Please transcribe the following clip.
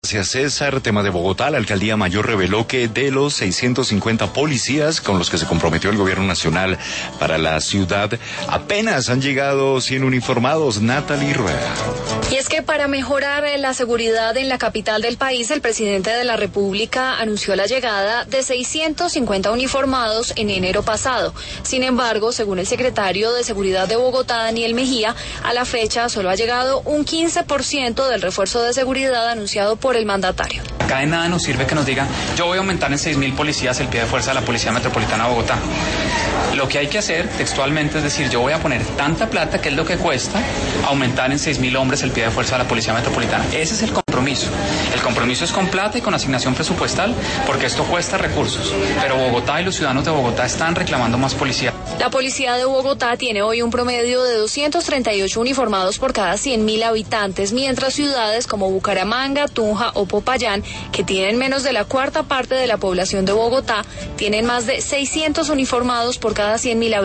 Gracias, César. Tema de Bogotá. La Alcaldía Mayor reveló que de los 650 policías con los que se comprometió el gobierno nacional para la ciudad, apenas han llegado 100 uniformados. Natalie Rueda. Y es que para mejorar la seguridad en la capital del país, el presidente de la República anunció la llegada de 650 uniformados en enero pasado. Sin embargo, según el secretario de Seguridad de Bogotá, Daniel Mejía, a la fecha solo ha llegado un 15% del refuerzo de seguridad anunciado por el mandatario. Acá de nada nos sirve que nos digan, yo voy a aumentar en 6.000 policías el pie de fuerza de la Policía Metropolitana de Bogotá. Lo que hay que hacer textualmente es decir, yo voy a poner tanta plata, que es lo que cuesta, aumentar en 6.000 hombres el pie de fuerza de la Policía Metropolitana. Ese es el compromiso. El compromiso es con plata y con asignación presupuestal, porque esto cuesta recursos. Pero Bogotá y los ciudadanos de Bogotá están reclamando más policía. La policía de Bogotá tiene hoy un promedio de 238 uniformados por cada 100.000 habitantes, mientras ciudades como Bucaramanga, Tunja o Popayán, que tienen menos de la cuarta parte de la población de Bogotá, tienen más de 600 uniformados por cada 100.000 habitantes.